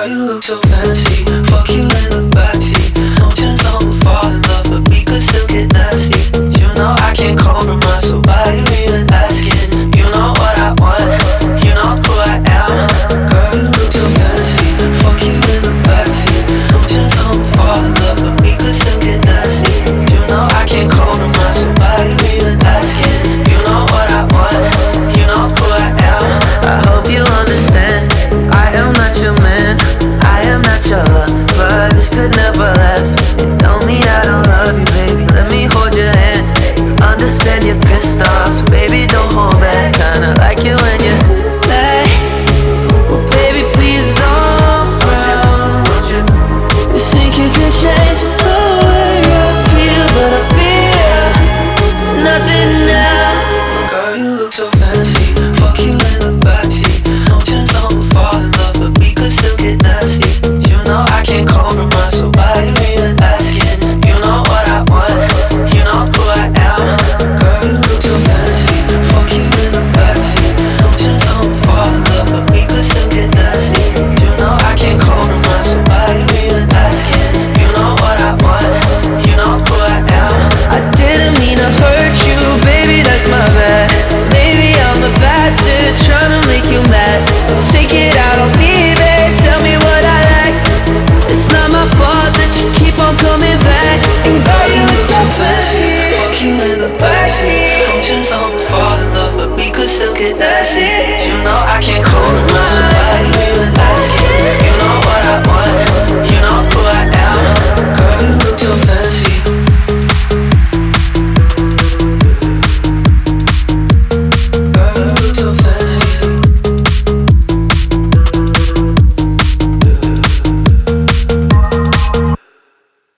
you look so fancy. Fuck you in the backseat. No chance I'ma fall in love, but we could still get nasty.